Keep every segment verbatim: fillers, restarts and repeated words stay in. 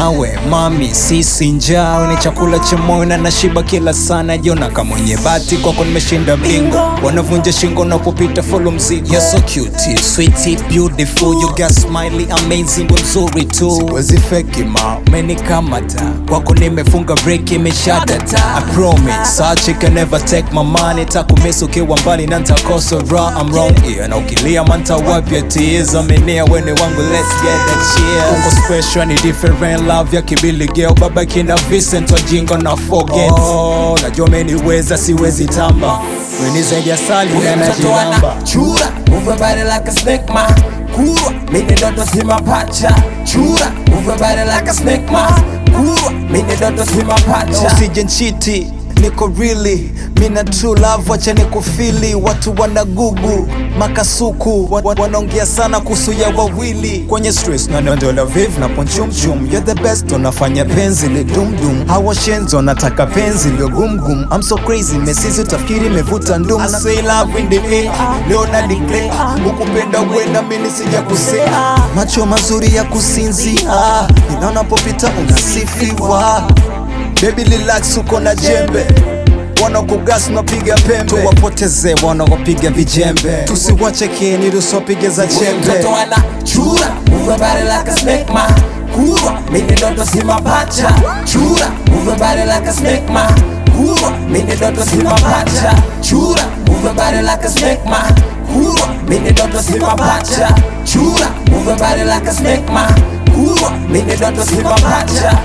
nawe mami, sisi njao ni chakula cha moyo na nashiba kila sana. Jiona kama mwenye bahati kwako nimeshinda bingo, wanavunja shingo na kupita follow mzigo. You're so cute, sweet, beautiful, you got smiley, amazing, mzuri tu. Siwezi fake ma, umenikamata kwako nimefunga break imeshadata. I promise, a chick can never take my money. Takumisa ukiwa mbali na nitakosa raw, I'm wrong here. Na ukilia manta wipe your tears, amenea wene wangu, let's get that cheers. Uko special ni different love ya kibili girl, baba kina Vincent wajingo na forget. Oh, najua umeniweza siwezi tamba, weni zaidi ya sali na najilamba. Chura, move your body like a snake ma. Kurwa, mimi ndoto si mapacha. Chura, move your body like a snake ma. Kurwa, mimi ndoto si mapacha. Usije nchiti, niko really, mina true love, wacha nikufili. Watu wana gugu, makasuku wa- wanaongea sana kuhusu ya wawili. Kwenye stress na nondola viv na ponchum chum. You're the best, unafanya penzi le dum dum. Hawa shenzo nataka penzi le gum gum. I'm so crazy, mesizi utafikiri mevuta ndum. I say love in the air, leo na declare ukupenda wena mimi sija kusea. Macho mazuri ya kusinzia, ninaona popita unasifiwa. Baby relax, uko na jembe, wanakugas unapiga pembe. Tuwapoteze wanakupiga vijembe, tusiwache kini tusopige za jembe. Mtoto ana chura, move your body like a snake ma. Kurwa, mimi ndoto si mapacha. Chura, move your body like a snake ma. Kurwa, mimi ndoto si mapacha. Chura, move your body like a snake ma. Kurwa, mimi ndoto si mapacha. Chura, move your body like a snake ma. Kurwa, mimi ndoto si mapacha.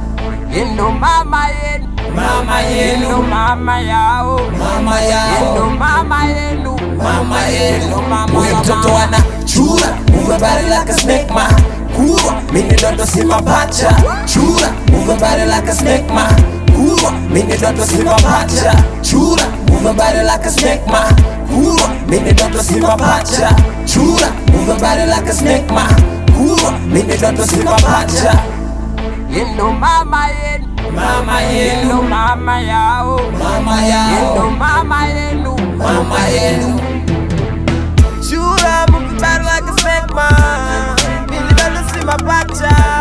Indo mama yenu, Mama yenu, Indo mama yao, mama yao, Indo mama yenu, mama yenu. Indo mama Huyu mtoto ana chura, move your body like a snake ma. Kurwa, mimi ndoto si mapacha. Chura, move your body like a snake ma. Kurwa, mimi ndoto si mapacha. Chura, move your body like a snake ma. Kurwa, mimi ndoto si mapacha. Chura, move your body like a snake ma. Kurwa, mimi ndoto si mapacha. Indo mama yenu, Mama yenu, Indo mama yao, mama Indo yao, mama yenu, mama yenu. Chura, move your body like a snake man. Mimi ndoto si mapacha.